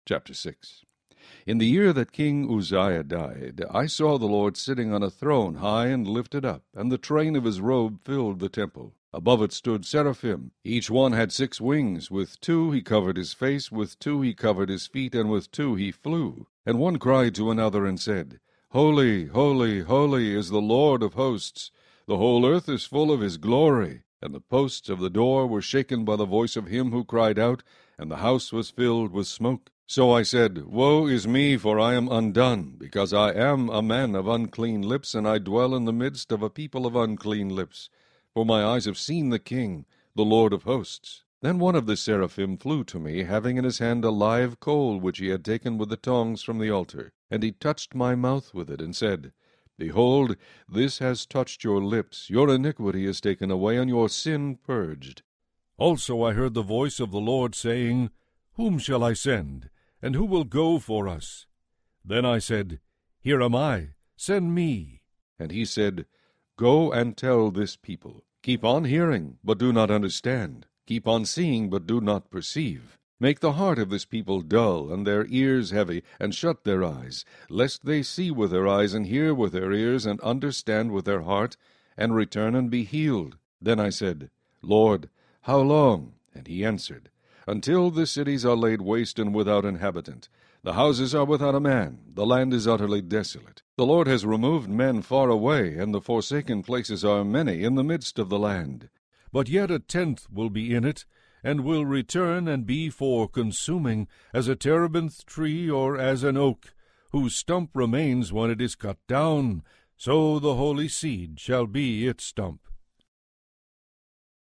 Chapter 6. In the year that King Uzziah died, I saw the Lord sitting on a throne high and lifted up, and the train of his robe filled the temple. Above it stood seraphim. Each one had 6 wings. With 2 he covered his face, with 2 he covered his feet, and with 2 he flew. And one cried to another and said, Holy, holy, holy is the Lord of hosts. The whole earth is full of his glory. And the posts of the door were shaken by the voice of him who cried out, and the house was filled with smoke. So I said, Woe is me, for I am undone, because I am a man of unclean lips, and I dwell in the midst of a people of unclean lips. For my eyes have seen the King, the Lord of hosts. Then one of the seraphim flew to me, having in his hand a live coal which he had taken with the tongs from the altar. And he touched my mouth with it, and said, Behold, this has touched your lips. Your iniquity is taken away, and your sin purged. Also I heard the voice of the Lord saying, Whom shall I send? And who will go for us? Then I said, Here am I, send me. And he said, Go and tell this people, Keep on hearing, but do not understand. Keep on seeing, but do not perceive. Make the heart of this people dull, and their ears heavy, and shut their eyes, lest they see with their eyes, and hear with their ears, and understand with their heart, and return and be healed. Then I said, Lord, how long? And he answered, Until the cities are laid waste and without inhabitant. The houses are without a man, the land is utterly desolate. The Lord has removed men far away, and the forsaken places are many in the midst of the land. But yet 1/10 will be in it, and will return and be for consuming, as a terebinth tree or as an oak, whose stump remains when it is cut down, so the holy seed shall be its stump.